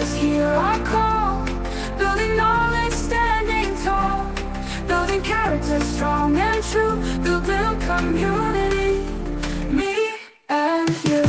answers, here I call. Building knowledge, standing tall. Building character, strong and true. Building community, me and you.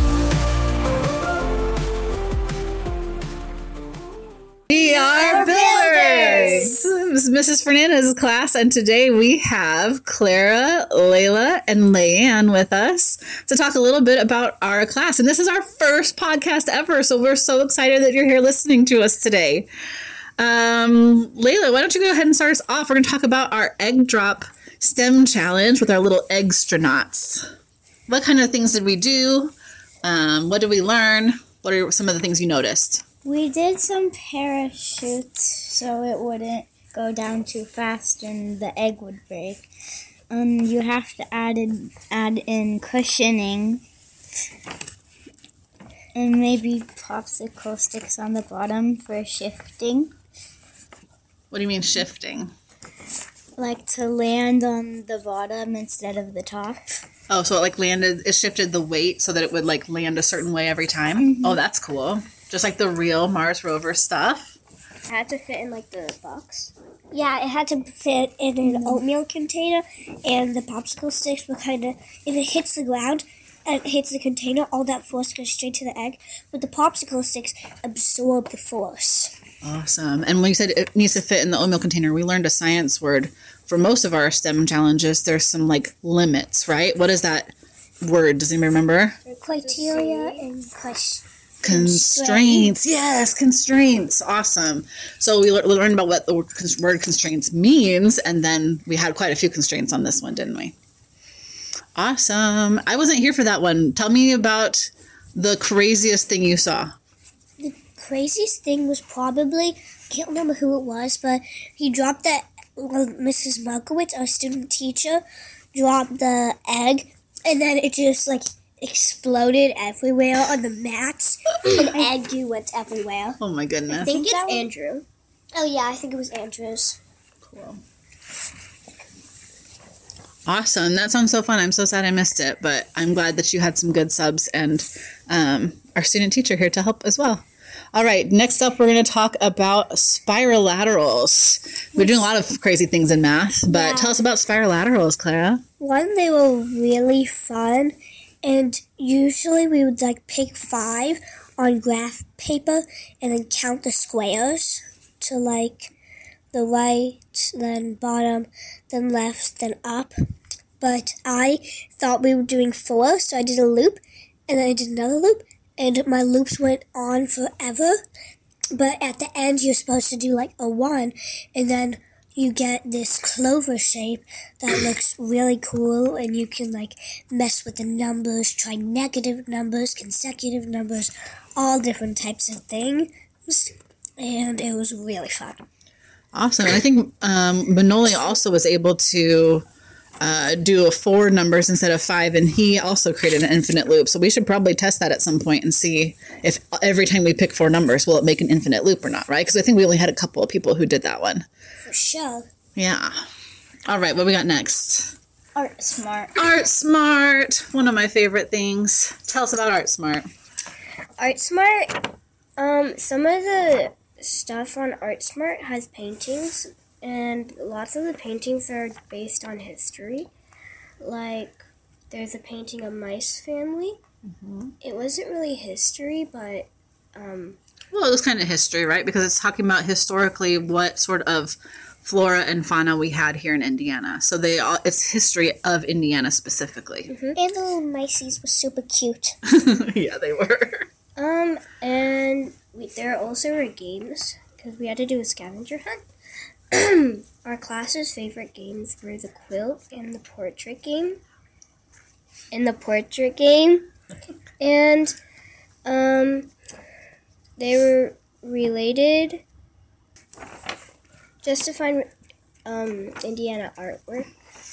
We are builders! This is Mrs. Fernandez's class, and today we have Clara, Layla, and Leanne with us to talk a little bit about our class. And this is our first podcast ever, so we're so excited that you're here listening to us today. Layla, why don't you go ahead and start us off? We're going to talk about our egg drop STEM challenge with our little eggstronauts. What kind of things did we do? What did we learn? What are some of the things you noticed? We did some parachutes so it wouldn't go down too fast and the egg would break. You have to add in cushioning and maybe popsicle sticks on the bottom for shifting. What do you mean shifting? Like to land on the bottom instead of the top. Oh, so it shifted the weight so that it would land a certain way every time? Mm-hmm. Oh, that's cool. Just like the real Mars rover stuff. It had to fit in the box. Yeah, it had to fit in an oatmeal container, and the popsicle sticks were if it hits the ground and it hits the container, all that force goes straight to the egg, but the popsicle sticks absorb the force. Awesome. And when you said it needs to fit in the oatmeal container, we learned a science word. For most of our STEM challenges, there's some limits, right? What is that word? Does anybody remember? Criteria and constraints. Yes, constraints. Awesome. So we learned about what the word constraints means, and then we had quite a few constraints on this one, didn't we? Awesome. I wasn't here for that one. Tell me about the craziest thing you saw. The craziest thing was probably, I can't remember who it was, but he dropped that, Mrs. Markowitz, our student teacher, dropped the egg, and then it just exploded everywhere on the mats, and egg goo went everywhere. Oh my goodness. I think it's Andrew. Oh yeah, I think it was Andrew's. Cool. Awesome. That sounds so fun. I'm so sad I missed it, but I'm glad that you had some good subs and our student teacher here to help as well. All right, next up we're going to talk about spiralaterals. We're doing a lot of crazy things in math, but Tell us about spiralaterals, Clara. One, they were really fun. And usually we would pick 5 on graph paper and then count the squares to the right, then bottom, then left, then up. But I thought we were doing 4, so I did a loop, and then I did another loop, and my loops went on forever. But at the end you're supposed to do a 1, and then you get this clover shape that looks really cool, and you can mess with the numbers, try negative numbers, consecutive numbers, all different types of things, and it was really fun. Awesome. And I think Manoli also was able to do 4 numbers instead of 5, and he also created an infinite loop. So we should probably test that at some point and see if every time we pick 4 numbers, will it make an infinite loop or not, right? Because I think we only had a couple of people who did that one. For sure. Yeah. All right, what we got next? Art Smart. Art Smart. One of my favorite things. Tell us about Art Smart. Art Smart, some of the stuff on Art Smart has paintings, and lots of the paintings are based on history. There's a painting of Mice Family. Mm-hmm. It wasn't really history, but well, it was kind of history, right? Because it's talking about historically what sort of flora and fauna we had here in Indiana. So it's history of Indiana specifically. Mm-hmm. And the little mices were super cute. Yeah, they were. And there also were games, because we had to do a scavenger hunt. Our class's favorite games were the quilt and the portrait game. And they were related just to find Indiana artwork.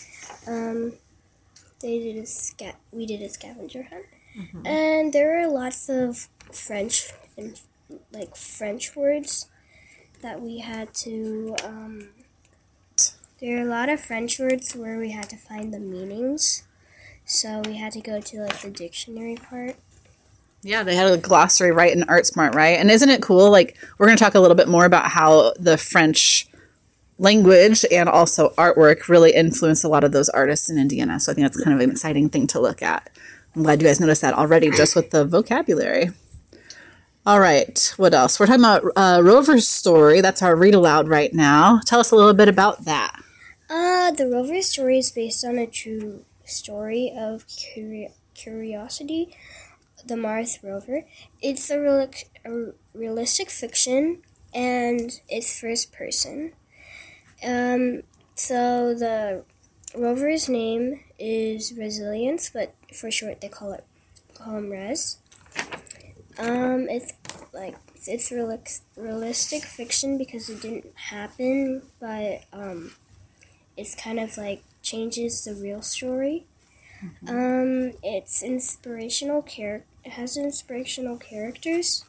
We did a scavenger hunt. Mm-hmm. And there were lots of French and French words that we had to there are a lot of French words where we had to find the meanings, so we had to go to the dictionary part. Yeah, they had a glossary right in ArtSmart, right? And isn't it cool? Like, we're going to talk a little bit more about how the French language and also artwork really influenced a lot of those artists in Indiana. So I think that's kind of an exciting thing to look at. I'm glad you guys noticed that already just with the vocabulary. All right, what else? We're talking about Rover's story. That's our read aloud right now. Tell us a little bit about that. The Rover's story is based on a true story of Curiosity, the Mars rover. It's a realistic fiction, and it's first person. So the rover's name is Resilience, but for short they call him Res. It's realistic fiction because it didn't happen, but it's kind of like changes the real story. It's inspirational It has inspirational characters.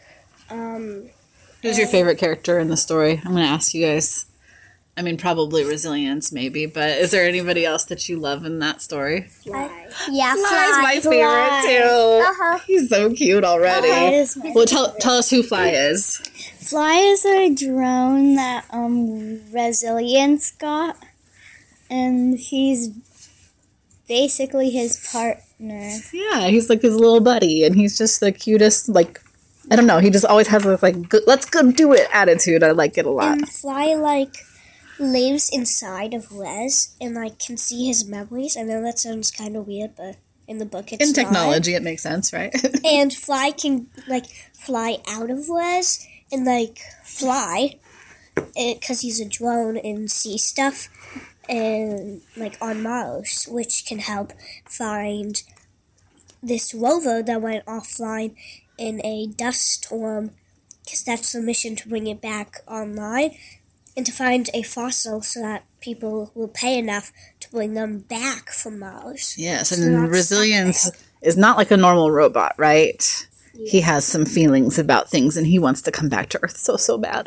Who's your favorite character in the story? I'm going to ask you guys. I mean, probably Resilience, maybe, but is there anybody else that you love in that story? Fly. Yeah, Fly's my favorite too. He's so cute already. Well, tell us who Fly is. Fly is a drone that Resilience got, and he's basically his partner. Yeah, he's like his little buddy, and he's just the cutest. Like, I don't know, he just always has this like, let's go do it attitude. I like it a lot. And Fly lives inside of Res and can see his memories. I know that sounds kind of weird, but in the book it's in technology it makes sense, right? And Fly can fly out of Res and fly because he's a drone and see stuff and on Mars, which can help find this rover that went offline in a dust storm, because that's the mission, to bring it back online and to find a fossil so that people will pay enough to bring them back from Mars. Yes, and Resilience is not like a normal robot, right? Yeah. He has some feelings about things, and he wants to come back to Earth so bad.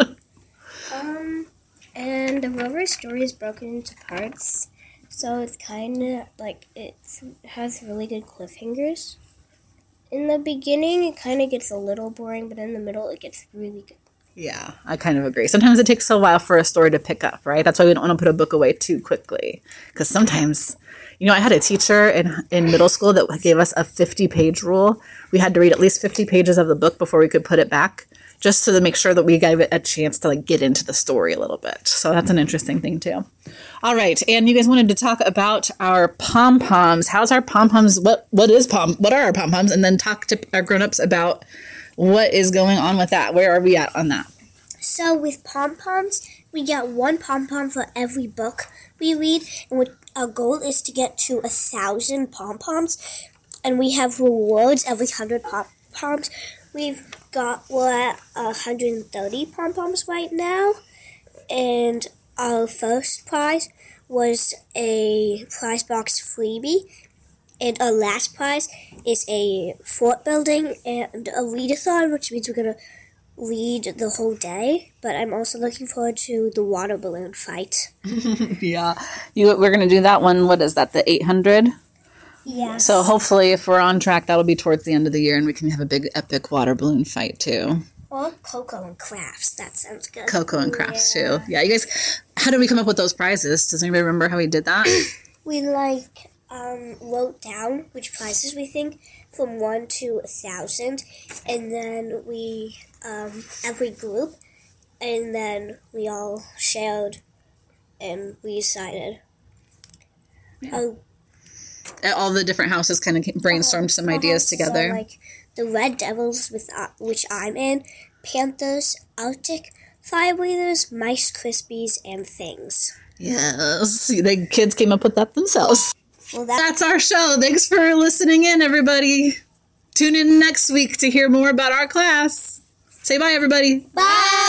And the rover's story is broken into parts, so it's kind of it has really good cliffhangers. In the beginning, it kind of gets a little boring, but in the middle, it gets really good. Yeah, I kind of agree. Sometimes it takes a while for a story to pick up, right? That's why we don't want to put a book away too quickly. Because sometimes, I had a teacher in middle school that gave us a 50-page rule. We had to read at least 50 pages of the book before we could put it back, just to make sure that we gave it a chance to get into the story a little bit. So that's an interesting thing too. All right, and you guys wanted to talk about our pom-poms. How's our pom-poms? What are our pom-poms? And then talk to our grown-ups about what is going on with that. Where are we at on that? So with pom-poms, we get one pom-pom for every book we read, and our goal is to get to 1,000 pom-poms, and we have rewards every 100 pom-poms. We're at 130 pom-poms right now, and our first prize was a prize box freebie, and our last prize is a fort building and a readathon, which means we're going to read the whole day, but I'm also looking forward to the water balloon fight. Yeah. We're going to do that one. What is that, the 800? Yes. So hopefully if we're on track, that'll be towards the end of the year, and we can have a big epic water balloon fight too. Or Cocoa and Crafts. That sounds good. Cocoa and Crafts too. Yeah, you guys, how did we come up with those prizes? Does anybody remember how we did that? We wrote down which prizes we think from 1 to 1,000, and then we every group, and then we all shared and we decided. Yeah. All the different houses kind of brainstormed some ideas together. So, the Red Devils, which I'm in, Panthers, Arctic, Fire Breathers, Mice Krispies, and Things. Yes, the kids came up with that themselves. Well, that's our show. Thanks for listening in, everybody. Tune in next week to hear more about our class. Say bye, everybody. Bye!